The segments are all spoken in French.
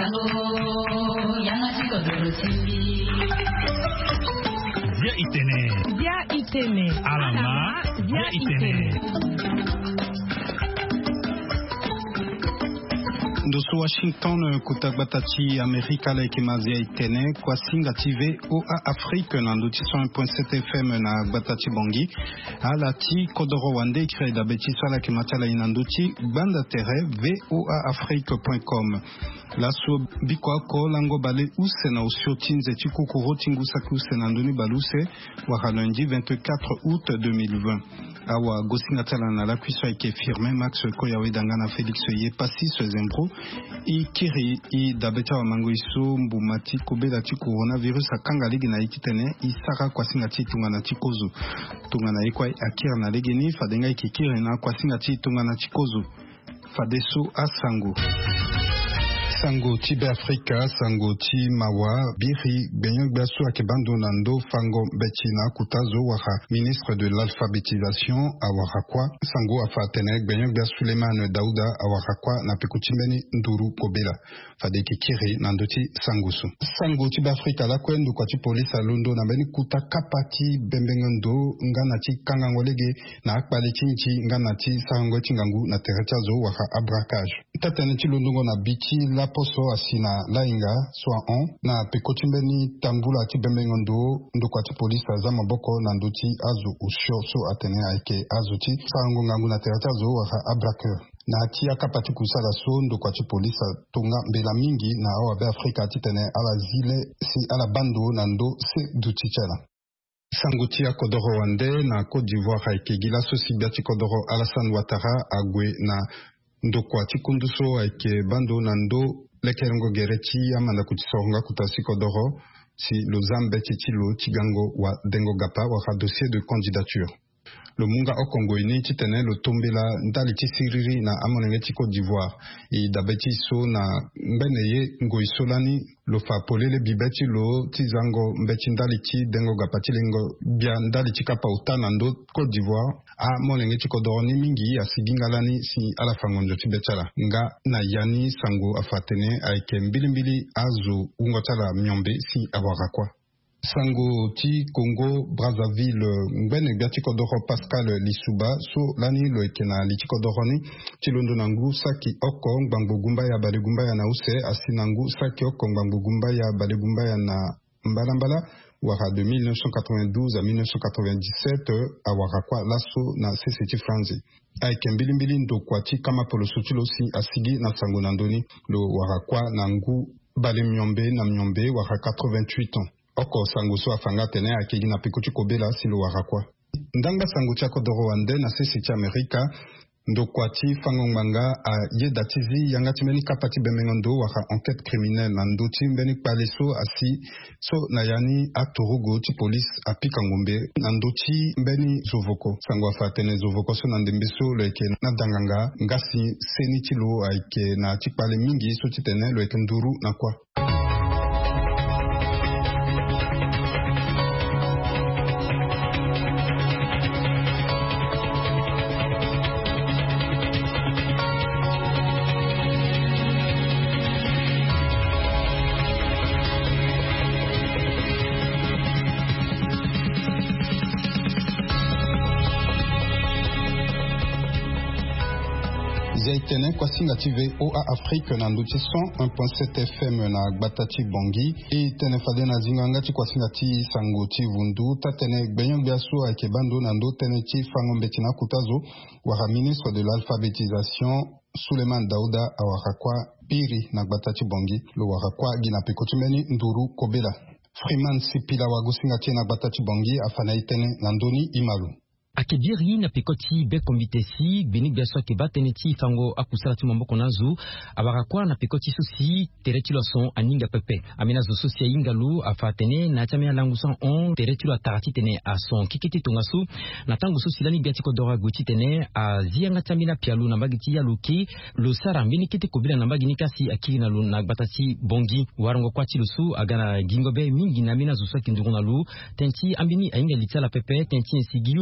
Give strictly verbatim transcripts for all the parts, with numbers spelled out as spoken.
Via Itene. Via Itene. Alama. Via Itene. Ndoso Washington kutabatachi Amerika la ikimazia Itene kwa singa T V O A Afrique na ndoti cent un point sept F M na batachi bongi ala ti kodoro wande kire da beti sala kimatala inandoti banda tere V O A Afrique point com. La so bikwa ko lango bale use na ushotinze chikukuro tingusa kuse na ndoni baluse wa lundi vingt-quatre août deux mille vingt. Awa gosinga tala na la puissance ike firme Max Koyawe dangana Félix ye passi ce zembro i kiri i dabeta wa mango iso mbumati kobela ti coronavirus akanga ligi na ikitene isaka kwa singa ti tungana ti kozo tungana ikwa akira na legeni fadenga ikikiri na kwa singa ti tungana ti kozo fadeso asango Sango Tibe Afrika, Sango Ti Mawa, Biri, Benyo Gbasu Akebando Nando, Fango Betina Kutazo, Waha, ministre de l'alphabétisation, Awarakwa, Sango Afatenek, Benyo Gbasu Leman Daouda, Awarakwa, Napekutimeni Nduru Kobela, Fadeke Kiri, Nandoti Sangosu. Sango Tibe Afrika, la Kwen, Dukwati Police à Londo, Nabeni Kuta Kapati, Bembengando, Nganati Kangangolege, Na Akpali Chinchi, Nganati, Sarango Chingangu, Na Teretazo, Waha Abrakage. Tataneti Londo na Biti, La Poso asina lainga soit on na pekotimbeni tambula ti bembengondo ndokwati police azama boko na ndoti azu usho so atene aike azuti sango ngangu na terata zo wa abraker na ti akapati kusala so ndokwati police tonga mbela mingi na awa be Afrika titene ala zile si ala bando na ndo se duti chala Sangotia Kodoro Wande na Côte d'Ivoire aike gila so sibiati Kodoro Alassane Ouattara agwe na ndokwa tikunduso aike bando nando lekerengo gereti amanda kutisonga kutasiko doro si lozambe titilo tigango wa dengo gapa wa dossier de candidature. Le munga au Congo ini titene lo tombela ndali tisiriri na amonenge ti Côte d'Ivoire i dabeti so na mbeneye ngoisolani lo fa polele bibeti lo tizango mbeti ndali ti dengo gapati lengo bia ndali ti kapa utana ndo Côte d'Ivoire a monenge ti kodoroni mingi asigingalani si ala fangonjo ti betala nga na yani sango afatene aike mbilimbili azo ungotala myombe si awarakwa. Sango ti Congo Brazzaville mbene biati kodoro Pascal Lisuba so lani lo ekena li ti kodoroni ti londo nangu saki oko ngbango gumba ya bale gumba ya na use asinangu saki oko ngbango gumba ya bale gumba ya na mbalambala wara de mille neuf cent quatre-vingt-douze à mille neuf cent quatre-vingt-dix-sept awarakwa laso na C C T Franzi aike mbilimbili ndokwa ti kama polo sutilo si asigi na sango nandoni lo warakwa nangu bale myombe na myombe wara quatre-vingt-huit ans. Oko sango so afanga tene akegi na pekuti kobela silo warakwa. Ndanga sango chako doro wande na sisi ti Amerika ndokwati fango manga a ye datizi yanga timeni kapati bemengondo waka enquête criminelle na ndoti mbeni paleso asi so na yani atorugo ti police apika ngombe na ndoti mbeni zovoko sango afatene zovoko so na ndembeso leke na danganga ngasi seni tilo aike na tipale mingi so titene leke nduru na kwa. Zaitene kwa singa T V O A Afrique na nduti cent un point sept F M na Gbatati Bongi e tene fade na zinganga ti kwa singa ti sango ti vundu tatene gbenyo biaso ake bando na ndo tene ti fango mbetina kutazo wara ministre de l'alphabétisation Suleiman Daouda awarakwa piri na Gbatati Bongi lo warakwa gina pekotumeni nduru kobela Freeman Sipila wagusinga ti na Gbatati Bongi afana itene na ndoni imalu akebiri na pekoti be kombitesi beni biaso akeba teneti fango akusala tu mamboko nazu abarakwa na pekoti susi tereti lo son aninga pepe amena zo susi ingalu afatene na tamia langu cent onze tereti lo tarati tene a son kikiti tongasu na tangu susi lani biati kodora guti tene a zianga tamina pialu na bagiti ya luki lo sara mbini kiti kobila na bagini kasi akiri na lu na Gbatati Bongi warango kwati lusu agana gingobe mingi na mina zo saki nduruna lu tenti ambini ainga litala pepe tenti nsigilu tongasu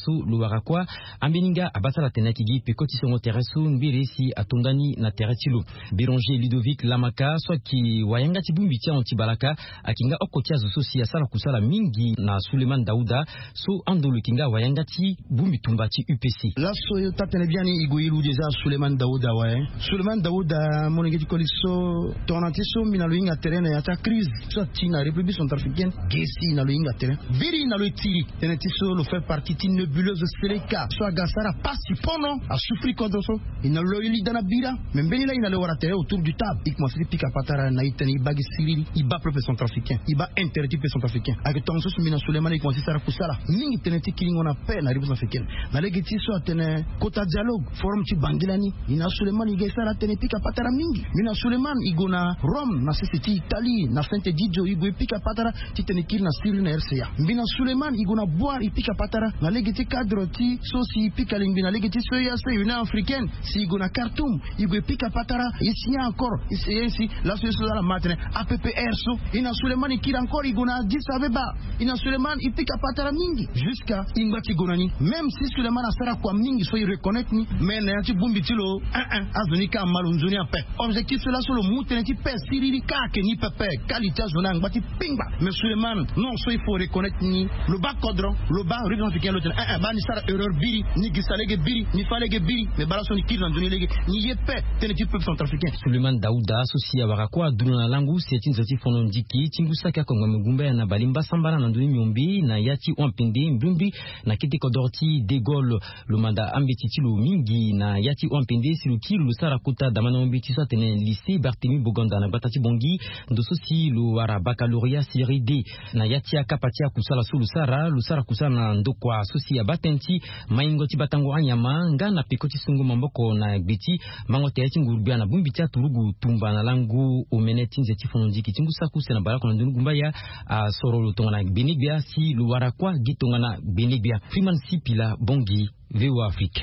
su luwarakwa ambeninga abasala tenakigi pekoti songo teresu mbirisi atongani na teretilu Bironje Ludovic Lamaka swaki wayanga tibumbi tia ontibalaka akinga okotia zososi asala kusala mingi na Suleiman Daouda so andolu kinga wayanga ti bumbi tumbati U P C la so tatene biani igoyilu deja Suleiman Daouda waye Suleiman Daouda monengeti koliso tonatiso mina luinga terrain ya ta crise so tina République centrafricaine gesi na luinga terrain viri na lo tiri tenetiso lo fait partie ti nébuleuse seleka so agasara pasi pono a souffrir contre so ina lo ili dana bira membeni la ina le warate autour du table ik mosri pika patara na itani bagi sirili iba propre centrafricain iba interdit pe centrafricain ak tonso mina Suleiman ik mosi sara kusala mingi teneti kilingo na pe na République centrafricaine na legeti so atene kota dialogue forum ti bangilani ina Suleiman igesara tene pika patara mingi mina Suleiman igona Rome na seseti Italie na Sainte Didio igo pika patara ti tene kil na Syrie na R C A mina Suleiman igona boire ipika patara na legeti cadre ti so si pika lingbi na legeti so ya se Union africaine si igona Khartoum igo pika patara ici encore ici ici la solution la matine A P P R so ina Suleiman ikira encore igona Addis Abeba ina Suleiman ipika patara mingi jusqu'à ingati gonani même si Suleiman asara kwa mingi so i reconnaître ni mais na ti bumbi tilo un un azunika malunzuni a pe objectif cela sur le moutene ti pe siriri ka ke ni pepe qualité zona ngati pingba mais Suleiman non so il faut reconnaître ni le bas cadre le bas région africaine le un un ba ni sara erreur biri ni gisalege biri ni falege biri mais bala so ni kilan zoni lege ni yepe tene ti peuple centrafricain Suleiman Daouda associé warakwa duna langu seti nzoti fono ndiki tingusaka kwa ngumba na balimba sambana na nduni nyombi na yati wampende mbumbi na kiti kodorti de Gaulle lumanda ambetitilo mingi na yati wampende silukilu lusara kuta damana ombeti so tene lycée Barthélemy Bogonda na batati bongi ndoso si lu wara baccalauréat série D na yati akapatia kusala su lusara lusara kusala na ndokwa sosi ya batenti maingoti batango anyama ngana pekoti sungu mamboko na gbeti mangote yati ngurubia na bumbi tia turugu tumba na langu omeneti nzeti fonondiki tingu sakuse na barako na ndunu gumbaya a soro lutonga na benibia si lu wara kwa gitonga na benibia Freeman Sipila bongi V O A Afrique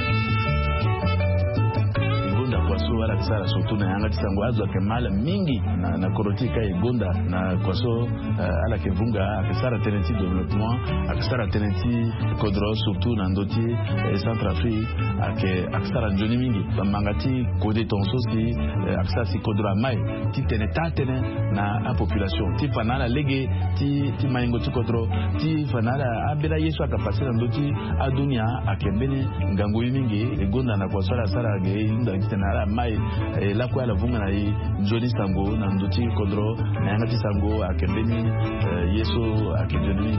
kwaso wala kisara surtout na yanga tisango azo kemala mingi na, na korotika igonda na kwaso uh, ala kevunga akisara tenenti développement akisara tenenti kodro surtout na ndoti eh, Centrafrique ake akisara njoni mingi bamangati kode tonso si eh, akisara si kodro mai ti tene tatene na a population ti fanala lege ti ti maingo ti kodro ti fanala abela yesu akapasira ndoti adunia akembeni ngango mingi igonda na kwaso ala sara ge inda kitena mai eh, la kwa la vunga na i njoni sango na nduti kodro na yanga tisango akembeni eh, yeso akembeni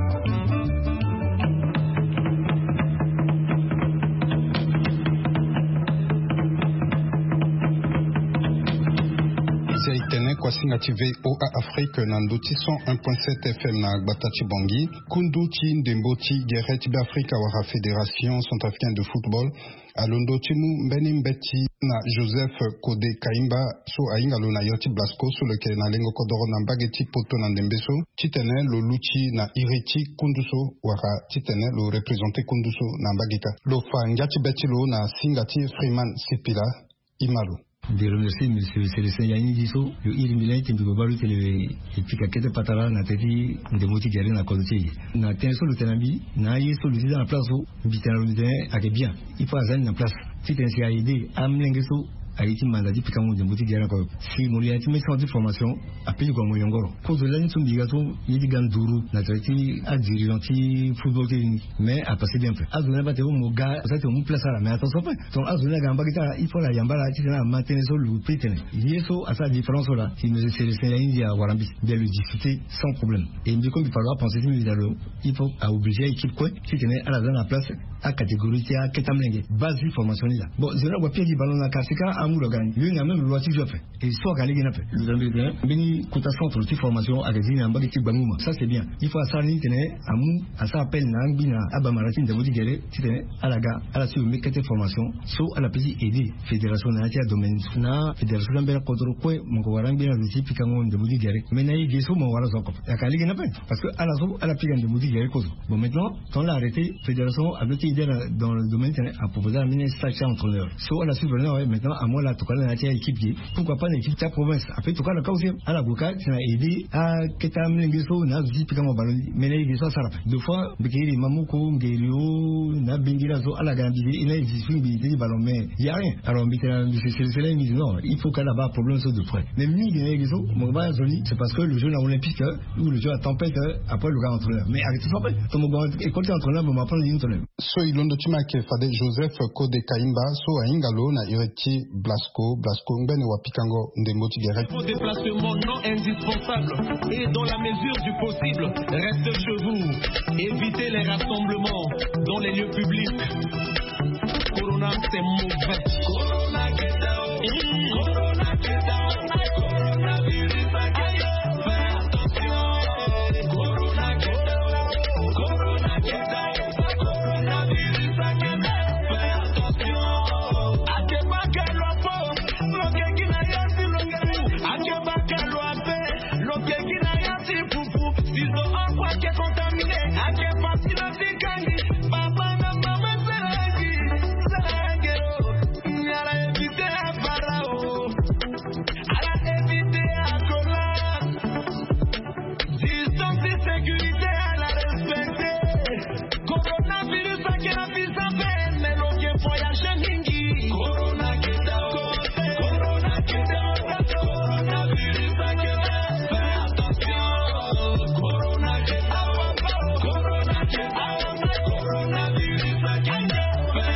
Zaitene kwa singative O A Afrique na nduti cent un point sept F M na Gbatachi Bongi kunduti ndemboti gereti be Afrika wara Fédération centrafricaine de football alondo timu mbeni mbeti na Joseph Kode Kaimba so ainga lo na yoti Blasco sur lequel na lengo kodoro na mbageti poto na ndembeso titene lo luchi na iriti kunduso wara titene lo représenter kunduso na mbagika lo fa ngati beti lo na singati Freeman Sipila Imalo de remercier monsieur Célestin Yanni Diso yo iri milai timbi babalu tele epika kete patara na teti ndemoti gere na kodoti na tenso le tenambi na yeso le dans la place où bitana le terrain ake bien il faut azali na place si tensi a aider amlengeso Haïti mandati pika mo ndemoti gere ko si mo liati me sans formation apeli ko mo yongoro ko de l'année tumbi gato yidi ganduru na teti a dirigeanti football technique mais a passé bien fait azuna ba te mo ga ça te mo place là mais attention pas ton azuna gamba kita il faut la yamba là ti na maintenir so lu pitene yeso à sa différence là si nous c'est c'est l'India warambi bien le discuter sans problème et me comme il faudra penser si il faut à obliger équipe quoi si tenait à la zone en place à catégorie à ketamlenge base formation là bon je vois pied du ballon na kasika amour gagne lui n'a même loi si je fais et soit gagne gna fait nous avons bien beni kota centre de formation avec dit namba équipe banguma ça c'est bien il faut à ça ni tenait amour à ça appelle na bina abamaratin de modi gere si tenait à la ga à la sur mekete formation so à la petit aider fédération na tia domaine na fédération bela kodro ko mo ko warangi na si pika ngon de modi gere mais na yi so mo wara zoko ya kali gna fait parce que à la so à la pika de modi gere ko bon maintenant quand l'a arrêté fédération avec idée dans le domaine a proposé à mener sachet entraîneur so à la suivre maintenant moi là, tout cas, là, tiens, équipe qui, pourquoi pas l'équipe de la province. Après, tout cas, le cas aussi, à la Boca, tu as aidé à Ketam Lengeso, n'a dit, puis comment ballon, mais là, il est ça, ça. Deux fois, Bekiri, Mamoko, Ngelio, n'a Bengilazo, à la Gambie, il y a une visibilité du ballon, mais il n'y a rien. Alors, c'est là, ils disent non, il faut qu'elle ait un problème sur deux points. Mais lui, il y a mon gars, c'est parce que le jeu olympique, ou le jeu à tempête, après le gars entraîneur. Mais arrêtez de frapper. Ton gars, écoutez entraîneur, on va prendre une entraîneur. So, il y a un Fade Joseph Kode Kaimba, so a Ingalo, na Ireti Blasco, Blasco, Ngben ou Pikango, Ndemoti direct. Vos déplacements non indispensables et dans la mesure du possible, restez chez vous. Évitez les rassemblements dans les lieux publics. Corona, c'est mauvais. Corona, get down. Corona, get down. Coronavirus, get down. Fais attention. Corona, get down. Corona, get down. Coronavirus, get down. Fais attention. Akeba kelo po, loke kina yasi longeru. Akeba kelo ape, loke kina yasi fufu. Sizo akwa ke contaminé. Akeba sila fikani. Papa na mama seragi, seragero. Nyala evite a farao, ala evite a cola. Distance de sécurité à la respecter. Coronavirus a que la vie s'appelle, mais l'on vient voyager mingi. Corona get down, Corona get down, coronavirus a que fais attention. Corona get down, Corona get down, coronavirus a que fais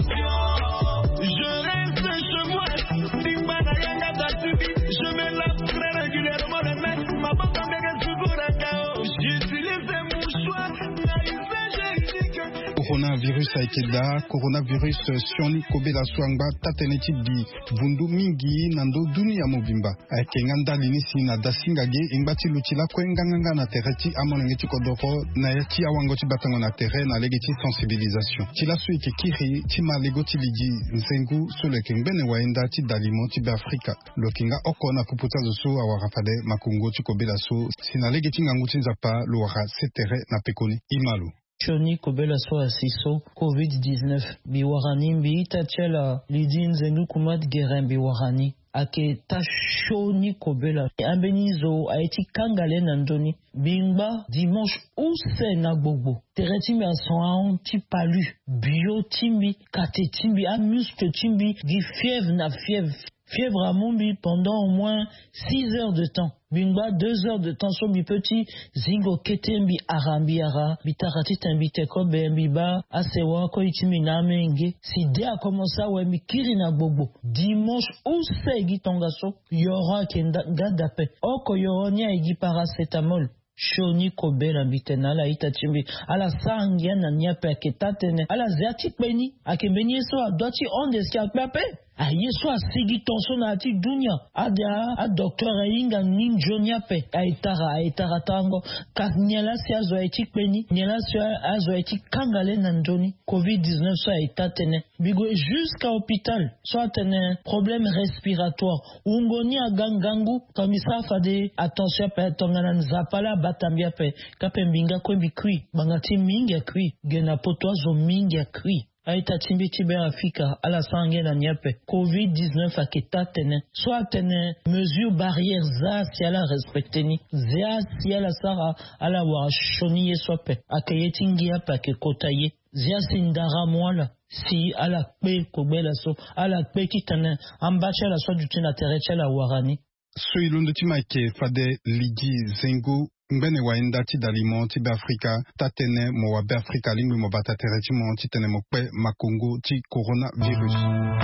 attention. Je reste chez moi, Dimbana Yanga Tatubi, je me lave très régulièrement les mains, ma banque en béguin toujours à K O. J'utilise des mouchoirs, naïve, j'ai dit que Coronavirus aikeda, coronavirus sioni kobela swangba tateneti di vundu mingi nando dunia mobimba. Aikenganda linisi na dasingage ingbati luchila kwenganga na tereti amonengeti kodoro na yati awangoti batango na terre na legeti sensibilisation. Tila su ike kiri tima legoti ligi nzengu sole kengbene waenda ti dalimo ti Afrika. Lokinga oko na kuputa zosu awarafade makungo ti kobela so sina legeti nganguti nzapa luwara setere na pekoni imalu. Choni Kobela so asiso covid dix-neuf biwarani mbi tachela lidin zendu kumat gerem biwarani ake tachoni Kobela ambenizo aeti kangale nandoni bingba dimanche ou se na gbogbo tereti mi asan ti palu bio timbi kate timbi a muscle timbi di fièvre na fièvre fièvre à Mombi pendant au moins six heures de temps. Bingba deux heures de temps sur mi petit zingo ketembi arambi ara bitarati tembi teko bembiba asewa ko itimi na menge si dé a commencé à mi kiri na gbogbo dimanche ou segi tongaso yora kenda gadape oko yoronia igi paracétamol Choni Kobela bitena la itachimbi ala sangia na nyape aketatene ala zati peni akembeni so adoti ondeski akpape a yeso asigi tonso na ati dunya ada a docteur inga ninjonia pe a itara a itara tango kanyela si azo eti peni nyela si azo eti kangale na ndoni covid dix-neuf so a itatene bigo jusqu'à hôpital so atene problème respiratoire ungoni agangangu kamisa fade attention pe tongana nzapala batambia pe kape mbinga kwembi kwi bangati mingi kwi gena potwazo mingi kwi aita timbi tibe Afrika ala sangue na nyape covid dix-neuf aketa tene soit tene mesure barrière za si ala respecteni za si ala sara ala wa shoni yesope akayeti ngia pa ke kotaye zia sindara mwala si ala pe kobela so ala pe kitane ambacha la so dutina terecha la warani so ilondo timake fade ligi zengo Mbene waenda ti dalimo ti be Afrika tatene mo wa be Afrika lingwi mo batatere ti mo ti tene mo pe makongo ti coronavirus.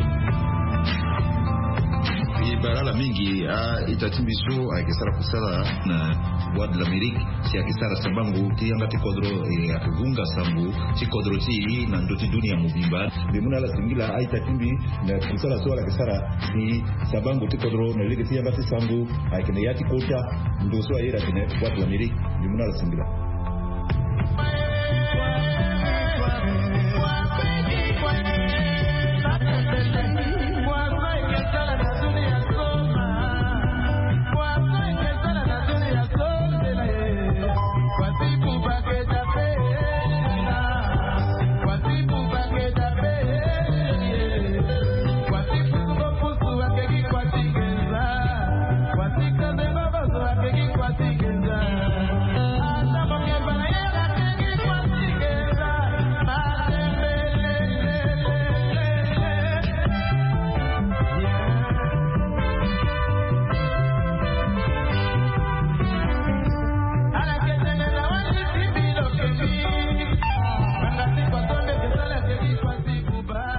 Barala mingi a itatimbiso a kisara kusala na wad l'Amérique si a kisara sambangu ti anga ti kodro e akuvunga sambu ti kodro ti na ndoti dunia mubimba bimuna la singila a itatimbi na kusala so la kisara si sambangu ti kodro na lege ti anga ti sambu a kene yati kota ndo so a ira kene wad l'Amérique bimuna la singila.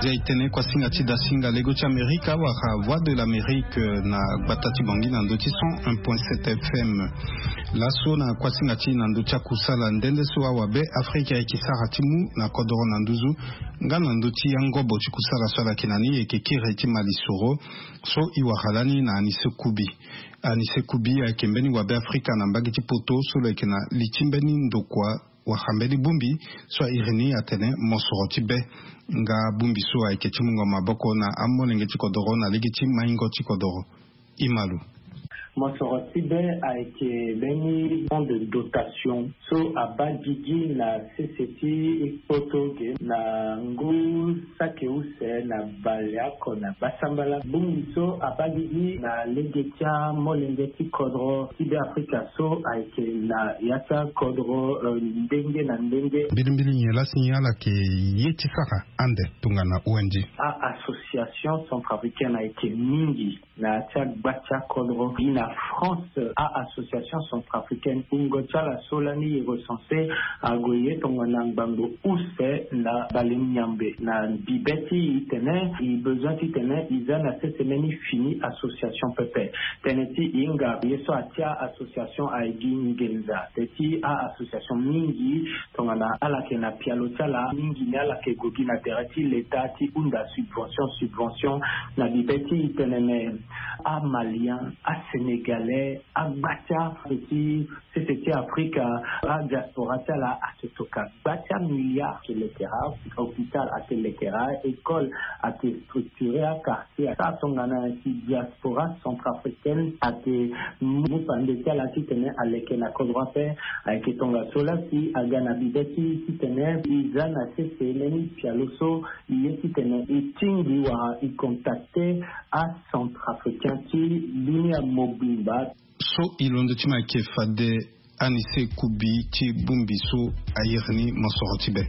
Mazia itene kwa singa tida singa lego cha Amerika waka voix de l'Amérique na batati bangi na ndoti cent un point sept F M. Laso na kwa singa ti na ndoti kusala ndende so wabe Afrika ikisara timu na kodoro na nduzu nga na ndoti yangobo chikusala swala kinani ekekire ti malisoro so iwahalani na Anise Kubi. Anise Kubi akembeni wabe Afrika na mbagi ti poto so lekena litimbeni ndokwa wahambeli bumbi so irini atene mosoro tibe nga bumbi so aike chimungo maboko na amolenge chikodoro na ligi ti maingo chikodoro imalu. Mosoro Tibe a été béni de dotation. So abadigi na C C T Potoge na ngu sakeuse na baliako na basambala. Bungiso abadigi na legetia molengeti kodro Tibe Africa so a été na yata kodro ndenge na ndenge. Bilimbili nyela signala ke yeti saka ande tungana O N G. A association centrafricaine a été mingi na tia batia kodro na France à association centrafricaine Ungocha la Solani est recensée à Goye Tonganang Bango où c'est la Baleniambe na Bibeti itene i besoin itene izan a cette semaine fini association Pepe teneti inga yeso atia association a Genza teti a association mingi tongana ala kena pialocha la mingi na la ke gogi na terati l'état ti unda subvention subvention na Bibeti itene a malien a sénégalais à Batia, petit, c'était Afrique, à diaspora, là, à ce toka. Batia milliards que le terrain, hôpital à tel terrain, école à te structurer à quartier, à son diaspora centrafricaine, à te moupandé à la titane, à l'équena kodrope, à Ketonga Sola, si, à Ghana Bibeti, titane, Izan, à C C N, Pialoso, il est titane, et Tingiwa, il contactait à centrafricain, qui, l'Unia mobile. So ilondo tima ke fade Anise Kubi ti bumbi so ayirni mosoro tibe.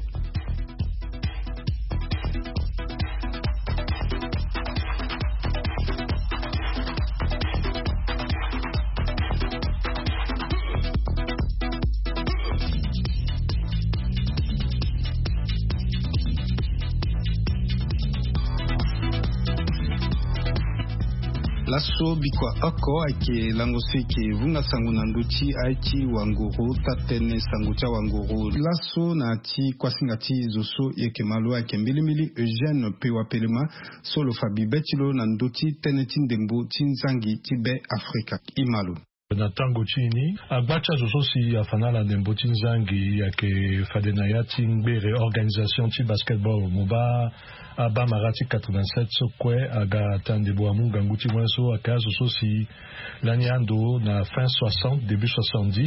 Laso bikwa oko ake langose ke vunga sangu na nduti aiki wanguru tatene sangu cha wanguru laso na ti kwasinga ti zoso yeke malo ake mbilimili Eugène Pewa Pelema solo fabi betilo na nduti teneti ndembo tinzangi tibe Afrika imalu. Na tango chini agbacha zoso si afanala ndembo tinzangi yake fadenaya tingbere organisation ti basketball moba aba marati quatre-vingt-sept so kwe aga tandebo amunga nguti mwenso akazo so si lanyando na fin soixante début soixante-dix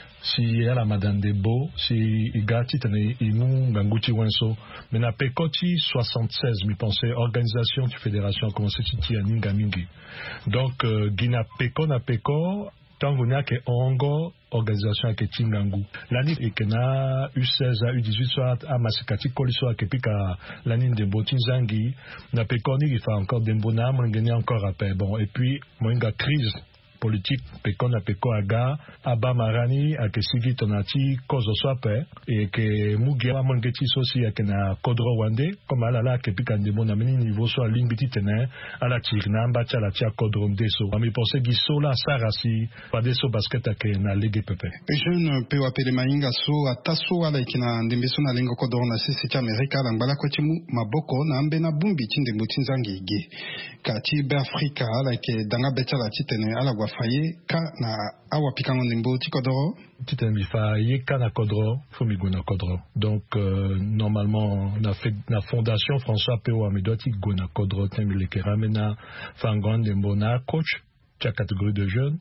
si ala madandebo si igati tane imu nganguti wenso mena pekoti soixante-seize mi pensais organisation de fédération commencé titi aninga mingi donc euh, gina peko na peko tango nyake ongo organisation ke tingangu lani ekena U seize à U dix-huit soit à masikati koliso akepika lani ndembo tinzangi na pekoni il fa encore dembona mangeni encore rappel bon et puis moinga crise politique pekon na peko aga aba marani akesigi tonati kozo swape et que mugia mangeti sosi akena kodro wande comme ala la kepika ndembo na meni niveau so limbiti tene ala tirna mbacha la tia kodro ndeso ami pense giso la sarasi padeso basket ake na ligue pepe jeune pe wapele mainga so ataso ala ikina ndembeso na lengo kodro na sisi cha Amerika langala kwa timu maboko na ambe na bumbi tindembo tinzangi ige kati be Afrika ala ke danga becha la titene ala faye ka na awa pikango ndembo ti kodro titene faye ka na kodro fomigo na kodro donc euh, normalement na fait na fondation François Pewa Medoti go na kodro temile keramena fangon ndembo na coach ta catégorie de jeunes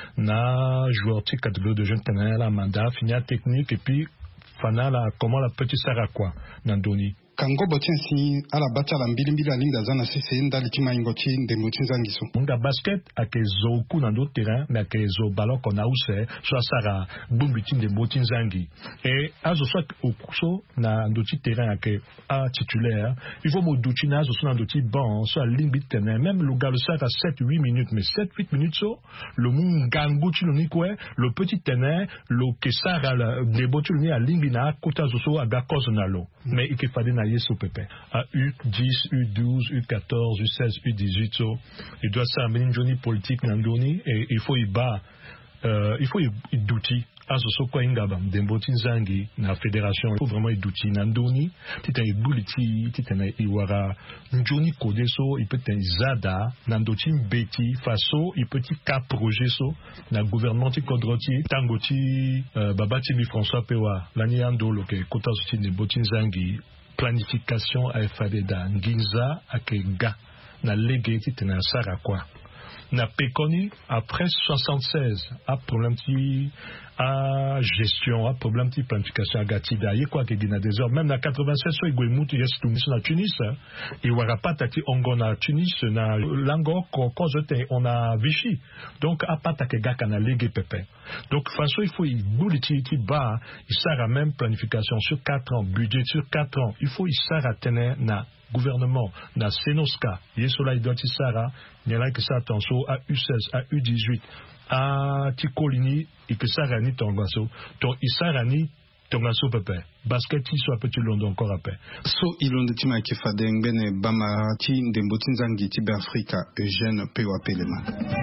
na joueur ti catégorie de jeunes tena la mandat finia technique et puis fana la comment la petite sera quoi nandoni kango botensi ala batala mbili mbili alinga zana sese ndali tima ingoti ndembo tinzangiso munga basket akezo ku na d'autres terrains mais akezo ballon qu'on a use soit sara bumbitin ndembo tinzangi et azo soit okuso na ndoti terrain ake a titulaire il faut moduti na azo so na ndoti bon soit limbi terrain même le gars le sert à sept huit minutes mais sept huit minutes so le munga nguti ni quoi le petit terrain le que sara ndembo tu ni a limbi na kota azo so aga kozo na lo mais il ke fade na naïe so pepe. À U dix, U douze, U quatorze, U seize, U dix-huit, so, il doit s'amener une journée politique nandoni et il faut y bas, euh, il faut y d'outils. Aso so kwa ingaba mdemboti nzangi na fédération il faut vraiment idouti nandoni titana ibuliti titana iwara njoni kodeso ipeten zada nandoti mbeti faso ipeti ka projet so na gouvernement ti kodroti tangoti uh, babati bi François Pewa lani ando loke kota soti ndemboti nzangi planification a fadeda nginza akega na lege titana sara kwa na pekoni après soixante-seize a problème ti à gestion, à problème de planification à Gatida, il y a quoi qui est dans des heures, même dans quatre-vingt-seize, il y a une Tunis, na Tunis, il y aura pas tati ongo na Tunis, na lango, quand on a Vichy. Donc, à pas tati gaka na légué pépé. Donc, façon, il faut, il boule ti bas, il sert à même planification sur quatre ans, budget sur quatre ans, il faut, il sert à tenir na gouvernement, na Senoska, il y a cela, il doit y sara, il y a là que ça attention à U seize, à U dix-huit, à Tikolini, et que ça rani tongaso, ton isarani tongaso pepe, basket qui soit petit London encore après. So ilonde tima ki fadeng bene bama ti ndemboti nzangi ti Afrika Eugène Pewa Pelema.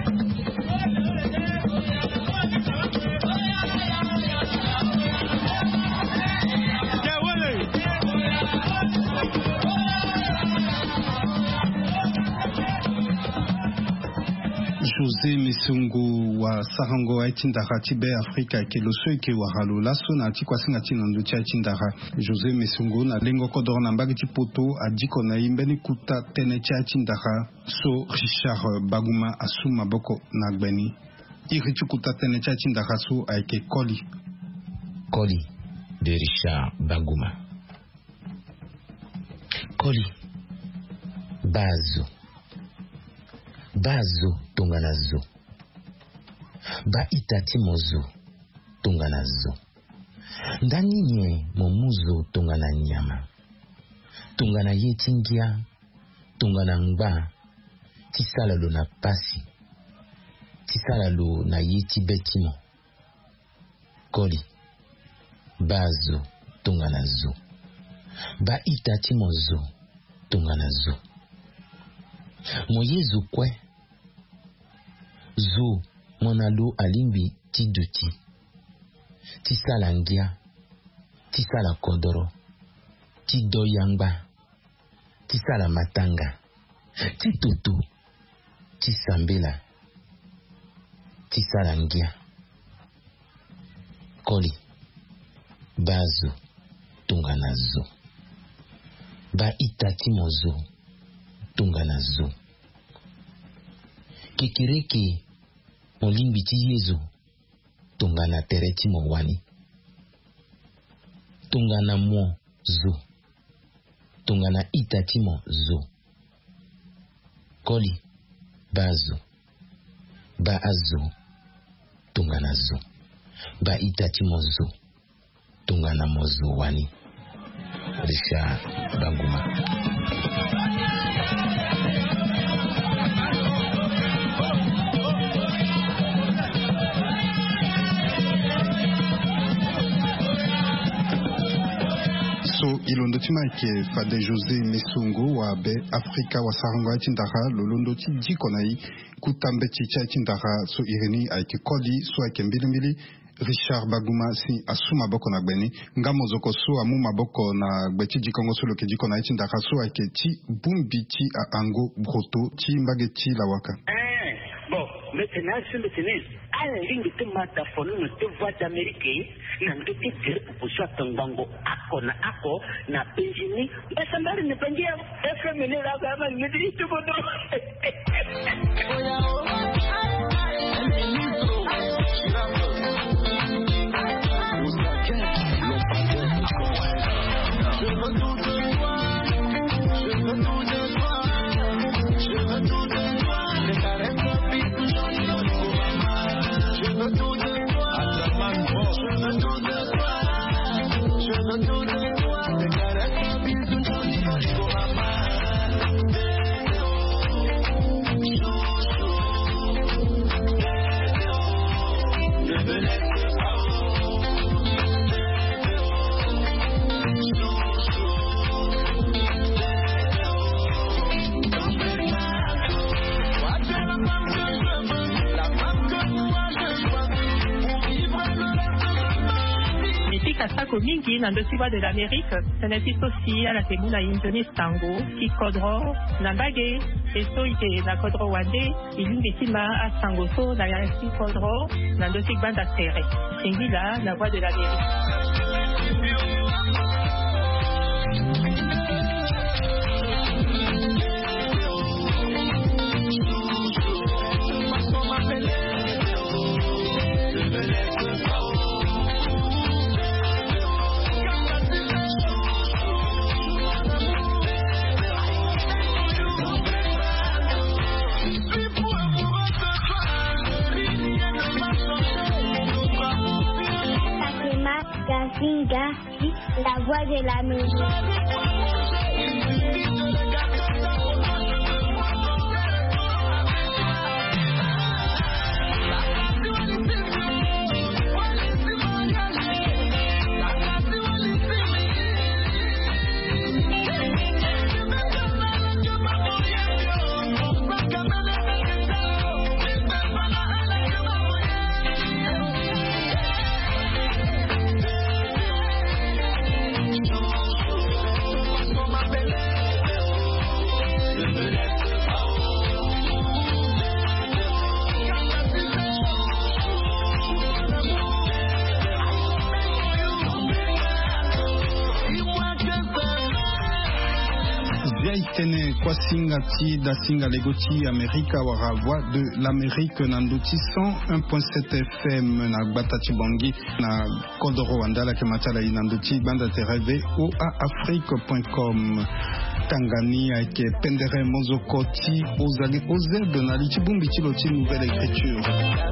José Mesongo wa Sarango Aitindara Tibe Afrika ke loso ke waralo laso na ti kwasinga ti nando ti Aitindara. José Mesongo na lengo kodor na mbagi ti poto adiko na imbeni kuta tene ti Aitindara so Richard Baguma asuma boko na gbeni. Iri ti kuta tene ti Aitindara so aike Koli. Koli de Richard Baguma. Koli Bazo Bazo tonganazo ba itati mozo tonganazo ndani nye momuzo tongana nyama tongana yetingia tongana ngba tisala lo na pasi tisala lo na yeti betimo Koli bazo tonganazo ba itati mozo tonganazo moyezu kwe zo monalo alimbi ti duti ti sala ngia ti sala kodoro ti doyangba ti sala matanga ti toto ti sambela ti sala ngia Koli bazo tonganazo ba itati mozo tonganazo kekireke molimbi ti yezu tongana tere ti mo wani tongana mo zo tongana ita ti mo zo Koli bazo ba azo tongana zo ba ita ti mo zo tongana mo zo wani. Richard Baguma. So ilondo tima ke fade José Mesongo wa be Afrika wa Sarango Aitindara lolondo ti dikonai kutambe ti Aitindara so ireni aike Koli so aike mbilimbili Richard Baguma si asuma boko na gbeni ngamo zoko so amu maboko na gbeti dikongo so loke dikona Aitindara so aike ti bumbi ti a ango broto ti mbage ti lawaka. Eh bon maintenant sur le tennis à la ligne de mataphone de voix d'Amérique na ndoki grip pour tangango ako na ako na penjini basambari ne penjia F M ne la kama ngidi tu bodo Afrique asako mingi na ndosiwa de l'Amérique teneti sosi ala temuna injoni stango ki kodro na mbage eso ite na kodro wande ilingi tima asango so na ya si kodro na ndosik banda tere ingila la voix de l'Amérique. Gazinga, la voix de l'Amérique. Tene kwa singati da singa legoti Amerika wara voix de l'Amérique nanduti cent un point sept F M na Gbatachi Bongi na Kodoro Wandala ke matala inanduti banda tereve o a afrique point com Tangania ke pendere mozokoti ozali ozebe na lichibumbi chiloti nouvelle écriture.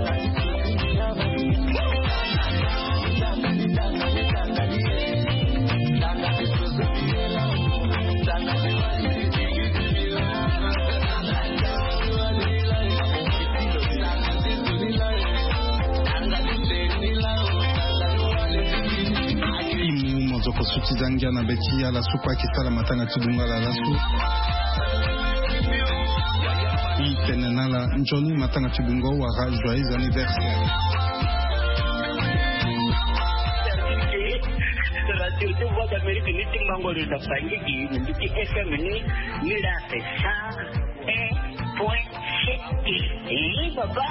Sutizangia na betia la supa kisala matanga tibunga la lasu itenenala njoni matanga tibunga wara joyeux anniversaire. Radio Voix d'Amérique ni timbango de Tapangi ni ki F M ni ni la ça un point sept et baba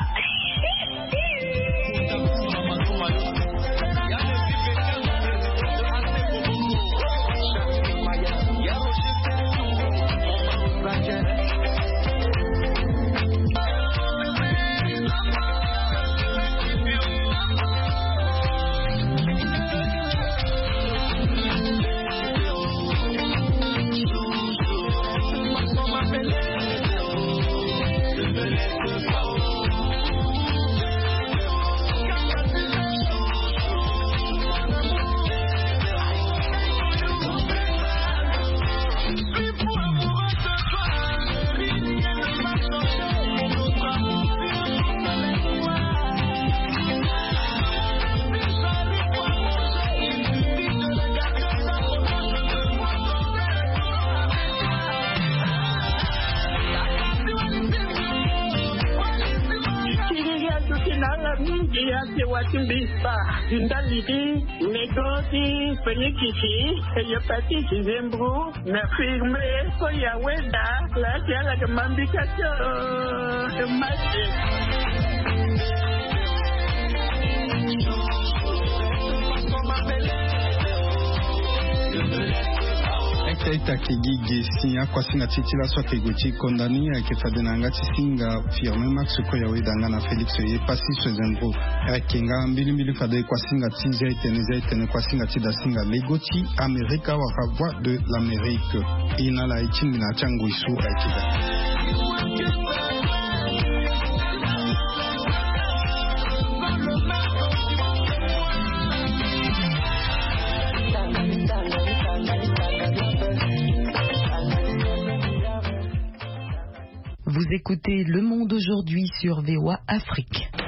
Timbisa, Indalidi, Negosi, Fenikisi, Eyopati, Zembru, Nafirme, Soyaweda, La Tiala de Mambikacho, Ekaita kigigi sinya kwa singa titila swa keguchi kondani ya kefadenanga tisinga firme max ko ya wedanga na Felix ye pasi swezembro ekenga mbili mbili fade kwa singa tizia iteneza itene kwa singa tida singa legoti Amerika wa voix de l'Amérique ina la ichini na changu isu ekida. Vous écoutez Le Monde aujourd'hui sur V O A Afrique.